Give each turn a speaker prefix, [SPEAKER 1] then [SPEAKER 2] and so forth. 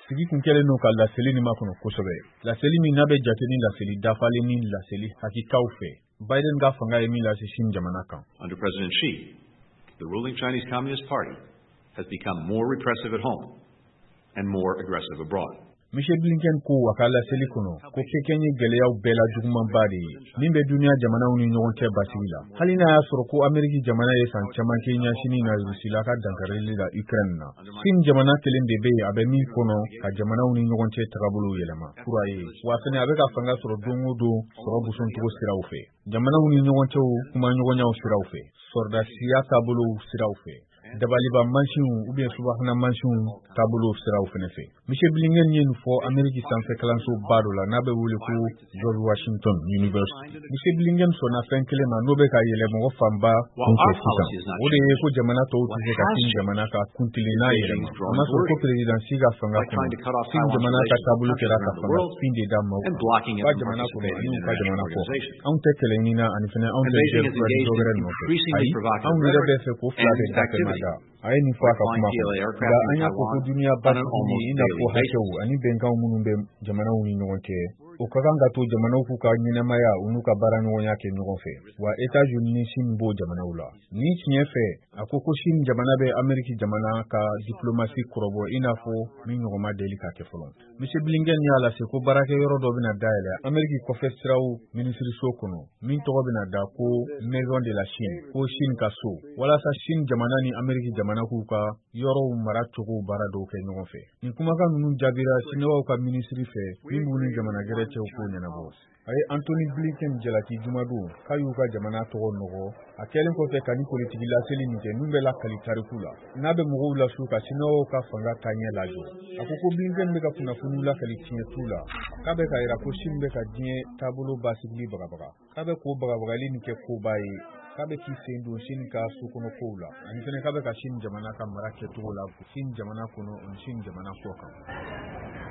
[SPEAKER 1] sigi kun kɛlen n'o ka laseli ni makɔnɔ kosɛbɛ. Laseli min n'a bɛ jate ni laseli dafalen ni laseli hakikaw fɛ. Biden ka fanga ye min lase Chine jamana kan.
[SPEAKER 2] Under President Xi, the ruling Chinese Communist Party has become more repressive at home and more aggressive abroad.
[SPEAKER 1] Michel Blinken ko a ka laseli kɔnɔ ko kɛkɛn ye gɛlɛyaw bɛɛ la jugumanba de ye min bɛ duniya jamanaw ni ɲɔgɔn cɛ basigi la. Hali n'a y'a sɔrɔ ko Ameriki jamana ye san caman kɛ ɲɛsini na Rusi la ka dankarili la Ukraine na. Sin jamana kelen de bɛ yen a bɛ min kɔnɔ ka jamanaw ni ɲɔgɔn cɛ tagabolo yɛlɛma. Kura ye wa fɛnɛ a bɛ ka fanga sɔrɔ don o don sɔrɔ busoncogo siraw fɛ. Jamanaw ni ɲɔgɔn cɛw kuma ɲɔgɔnyaw siraw fɛ. Sɔrdasiya taabolo siraw fɛ. Dabaliba mansinw ou bien subahana mansinw taabolo siraw fɛnɛ fɛ. Michel Blinken ye nin fɔ Ameriki sanfɛ kalanso ba dɔ la n'a bɛ wele ko George Washington University. Michel Blinken sɔnna fɛn kelen ma n'o bɛ ka yɛlɛ mɔgɔ fanba kuncɛ sisan. O de ye ko jamana tɔw tɛ se ka Sin jamana ka kuntili n'a yɛlɛma. A ma sɔrɔ ko président Xi ka fanga kɔnɔ Sin jamana ka taabolo kɛra ka fanga fin de da maaw kan. Ka jamana kɔnɔ ani u ka jamana kɔ. Anw tɛ kɛlɛ ɲini ani fɛnɛ anw tɛ jɛ dɔ wɛrɛ nɔfɛ. Ayi, anw yɛrɛ bɛ fɛ ko fila bɛ dafɛma da. A ye nin fɔ a ka kuma kɔnɔ. Nka an y'a fɔ ko duniya basigi ni i n'a fɔ hakɛw ani bɛnkanw minnu bɛ jamanaw ni ɲɔgɔn cɛ. O ka kan ka to jamanaw k'u ka ɲɛnamaya u n'u ka baara ɲɔgɔnya kɛ ɲɔgɔn fɛ. Wa États-Unis ni Chine b'o jamanaw la. Ni tiɲɛ fɛ, a ko Chine jamana bɛ Ameriki jamana ka diplomasi kɔrɔbɔ i n'a fɔ min ɲɔgɔn ma deli ka kɛ fɔlɔ. Monsieur Blinken y'a lase ko baarakɛyɔrɔ dɔ bɛna dayɛlɛ Ameriki kɔfɛ siraw minisiriso kɔnɔ min tɔgɔ bɛna da ko Maison de la Chine ko Chine ka so. Walasa Chine jamana ni Ameriki jamana k'u ka yɔrɔw mara cogo baara dɔw kɛ ɲɔgɔn fɛ. Nin kumakan ninnu jaabira Siniwaw ka minisiri fɛ min b'u ni jamana gɛrɛ cɛw ko ɲɛnabɔ. A ye Anthony Blinken jalaki jumadon k'a y'u ka jamana tɔgɔ nɔgɔ. A kɛlen kɔfɛ ka ni politiki laseli min kɛ min bɛ lakali tariku la. N'a bɛ mɔgɔw lasu ka Siniwaw ka fanga taaɲɛ lajɔ. A ko Blinken bɛ ka kunnafoniw lakali tiɲɛ t'u la. K'a bɛ ka yira ko Chine bɛ ka diɲɛ taabolo basigili bagabaga. K'a bɛ k'o bagabagali nin kɛ koba ye. K'a bɛ k'i sen don Chine ka sokɔnɔkow la. Ani fɛnɛ k'a bɛ ka Chine jamana ka mara kɛcogo la Chine jamana kɔnɔ ani Chine jamana kɔ kan.